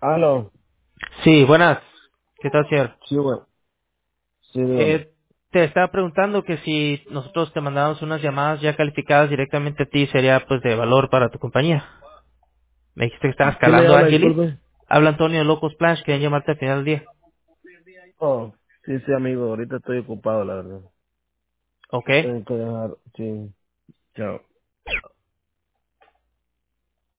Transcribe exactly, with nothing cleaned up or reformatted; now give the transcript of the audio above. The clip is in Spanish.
Aló. Sí, buenas. ¿Qué tal, señor? Sí, bueno. Sí, dígame. Eh, te estaba preguntando que si nosotros te mandamos unas llamadas ya calificadas directamente a ti, sería pues de valor para tu compañía. Me dijiste que estabas ¿Quién me escalando, habla? Angelis. Disculpe. Habla Antonio de Locos Splash, que llamarte al final del día. Oh, sí, sí, amigo. Ahorita estoy ocupado, la verdad. ¿Ok? Tengo que dejar. Sí. Chao.